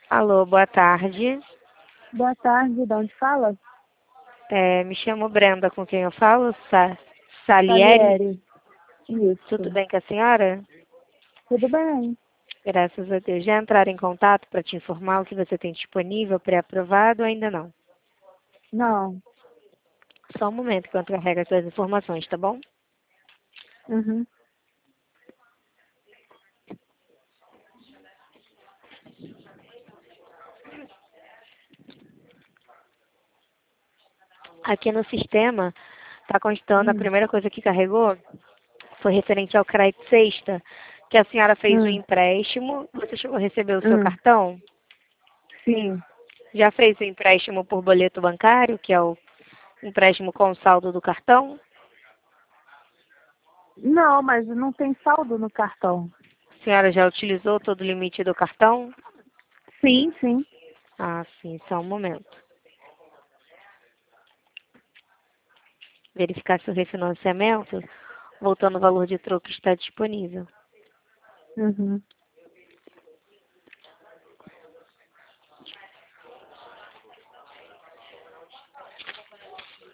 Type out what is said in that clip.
Alô, boa tarde. Boa tarde, de onde fala? Me chamo Brenda, com quem eu falo? Salieri. Salieri. Tudo Isso. bem com a senhora? Tudo bem? Graças a Deus. Já entraram em contato para te informar o que você tem disponível, pré-aprovado ou ainda não? Não. Só um momento que eu carrego as suas informações, tá bom? Uhum. Aqui no sistema, está constando, a Hum. primeira coisa que carregou foi referente ao crédito sexta, que a senhora fez o Hum. empréstimo. Você chegou a receber o seu Hum. cartão? Sim. Já fez o empréstimo por boleto bancário, que é o empréstimo com saldo do cartão? Não, mas não tem saldo no cartão. A senhora já utilizou todo o limite do cartão? Sim, sim. Ah, sim, só um momento. Verificar se o refinanciamento, voltando ao valor de troco, está disponível. Uhum.